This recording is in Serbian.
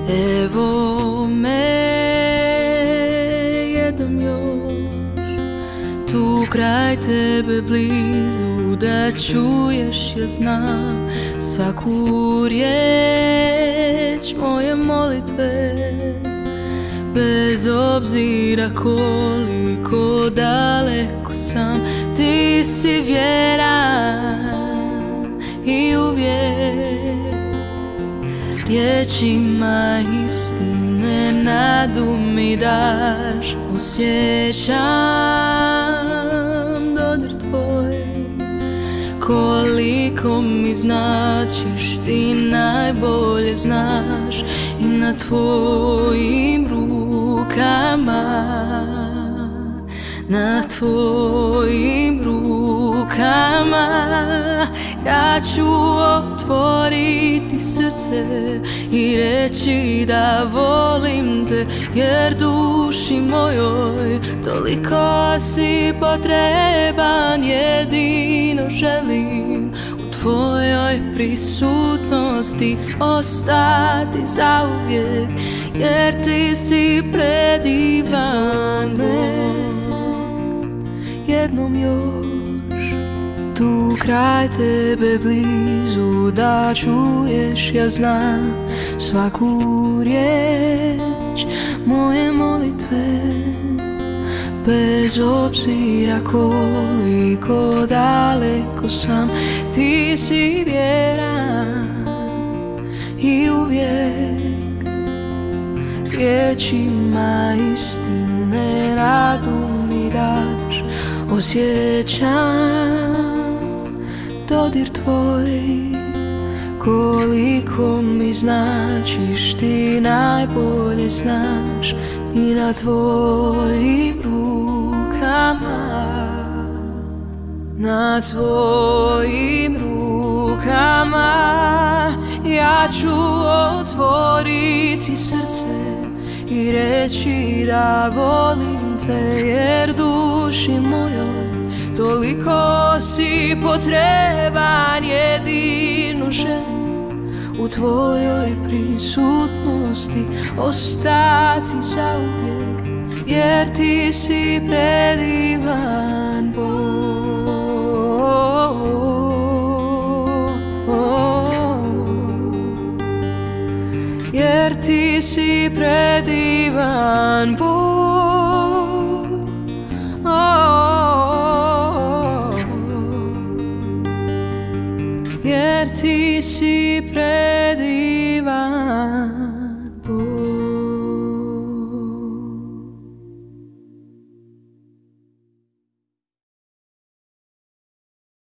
Evo me jednom još, tu kraj tebe blizu, da čuješ, ja znam svaku riječ moje molitve. Bez obzira koliko daleko sam, ti si vjeran i uvijek riječima istine nadu mi daš. Osjećam dodir tvoj, koliko mi značiš, ti najbolje znaš. I na tvojim rukama, na tvojim rukama ja ću otvoriti srce i reći da volim te, jer duši mojoj toliko si potreban. Jedino želim u tvojoj prisutnosti ostati zauvijek, jer ti si predivan. Jednom još, tu kraj tebe blizu, da čuješ, ja znam svaku riječ moje molitve. Bez obzira koliko daleko sam, ti si vjeran i uvijek riječima istine nadu mi daš. Osjećam dodir tvoj, koliko mi značiš, ti najbolje znaš. I na tvojim rukama, na tvojim rukama ja ću otvoriti srce i reći da volim te, jer duši mojoj toliko si potreban. Jedino želim u tvojoj prisutnosti ostati zauvijek, jer ti si predivan jer ti si predivan Bog, jer ti si predivan.